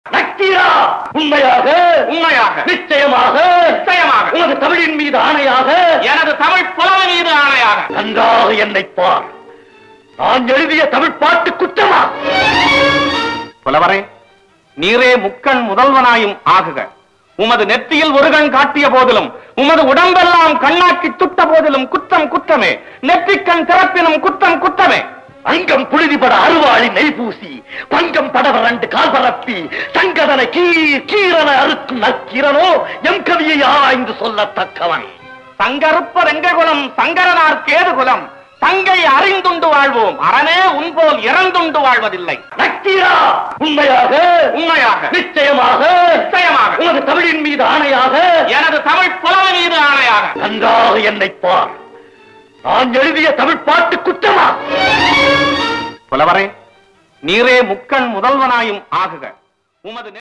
நக்கீரா, உண்மையாக உண்மையாக நிச்சயமாக நிச்சயமாக உனது தமிழின் மீது ஆணையாக எனது தமிழ் புலவன் மீது ஆணையாக நன்றாக என்னை பார். நான் எழுதிய தமிழ் பாட்டு குற்றமா? புலவரே, நீரே முக்கண் முதல்வனாயும் ஆகுக. உமது நெற்றியில் ஒரு கண் காட்டிய போதிலும் உமது உடம்பெல்லாம் கண்ணாக்கி துட்ட போதிலும் குற்றம் குற்றமே. நெற்றிக்கண் திறப்பினும் குற்றம் குற்றமே. அங்கம் புழுதிபட அருவாளி நெய் பூசி பங்கம் படவரண்டு கால் பரப்பி சங்கதன கீரன அறுக்கும் நக்கீரனோ எம் கவியை ஆராய்ந்து சொல்லத்தக்கவன். சங்கருப்ப ரெங்ககுலம் சங்கரனார் கேதுகுலம் தங்கை அறிந்துண்டு வாழ்வோம். அரணே உன்போல் இறந்துண்டு வாழ்வதில்லை. நக்கீரா, உண்மையாக உண்மையாக நிச்சயமாக நிச்சயமாக உனது தமிழின் மீது ஆணையாக எனது தமிழ் புலவன் மீது ஆணையாக நன்றாக என்னை பார். நான் எழுதிய தமிழ் பாட்டு குற்றமா? புலவரே, நீரே முக்கண் முதல்வனாயும் ஆகுக. உமது